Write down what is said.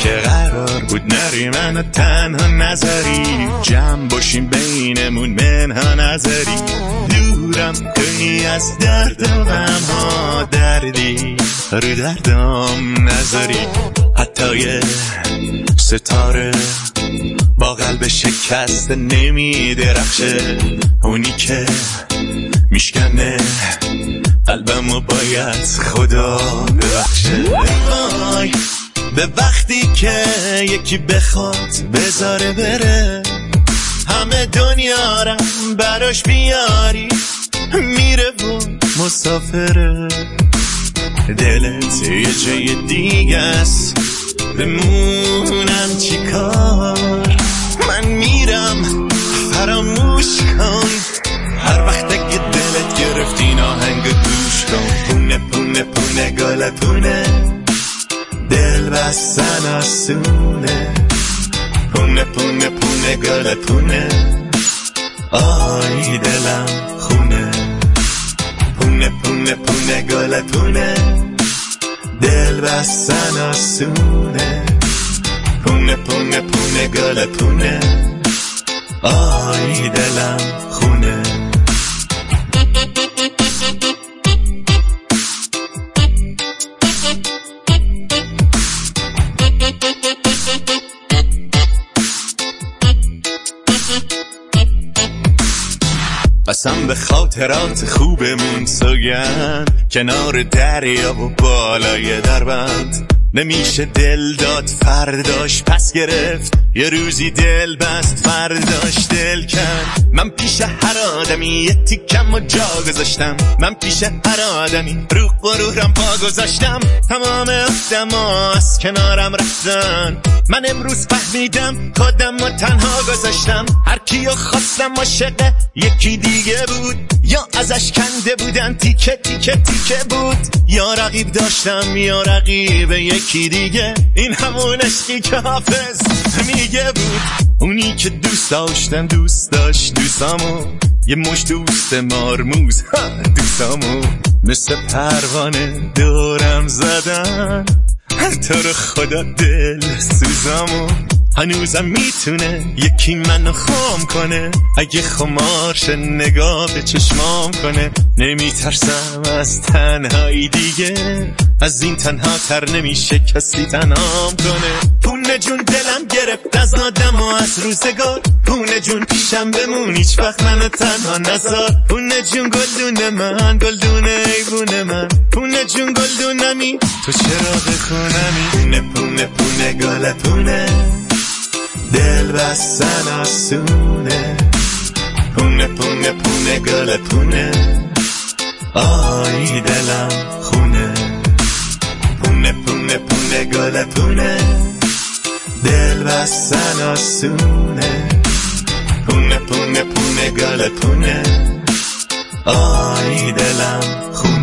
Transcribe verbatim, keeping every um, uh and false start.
که قرار بود نری منو تنها نذاری، جمع باشیم بینمون منها نذاری، دورم کنی از درد و غم ها، دردی رو دردم نذاری. حتی یه ستاره با قلب شکست نمی درخشه، اونی که میشکنه قلبمو باید خدا ببخشه. وای به وقتی که یکی بخواد بذاره بره، همه دنیا رم براش بیاری، میره و مسافره. دلت یه جای دیگه است، بمونم چی کار؟ من میرم فراموش کن، هر وقت اگه دلت گرفت این آهنگ گوش کن. پونه پونه پونه گل پونه، دل بستن آسونه، پونه پونه پونه گل پونه، آی دلم خونه. پونه پونه پونه گل پونه، دل بستن آسونه، پونه پونه پونه گل پونه، آی دلم خونه. قسم به خاطرات خوبمون سوگند، کنار دریا و بالای دربند. نمیشه دل داد فرداش پس گرفت، یه روزی دل بست فرداش دل کند. من پیش هر آدمی یه تیکم و جا گذاشتم، من پیش هر آدمی رو غرورم پا گذاشتم. تمام آدما از کنارم رفتن، من امروز فهمیدم خودم رو تنها گذاشتم. هر کیو خواستم عاشق یکی دیگه بود، یا ازش کنده بودن تیکه تیکه تیکه بود، یا رقیب داشتم یا رقیب یکی دیگه. این همون عشقی که حافظ میگه بود، اونی که دوست داشتم دوست داشت دوستامو، یه مش دوست مارموز دوستامو مثل پروانه دورم زدن. تو رو خدا دل سوزامو، هنوزم میتونه یکی منو خام کنه، اگه خمارش نگاه به چشمام کنه. نمیترسم از تنهایی دیگه، از این تنها تر نمیشه کسی تنهام کنه. پونه جون دلم گرفت از آدم و از روزگار، پونه جون پیشم بمون هیچ وقت منو تنها نذار. پونه جون گلدون من گلدون ایوون من، پونه جون گلدونمی تو چراغ خونمی. پونه پونه پونه گل پونه، دل بستن آسونه، پونه پونه پونه گل پونه، آی دلم خونه. پونه پونه پونه گل پونه، دل بستن آسونه، پونه پونه پونه گل پونه، آی دلم خونه.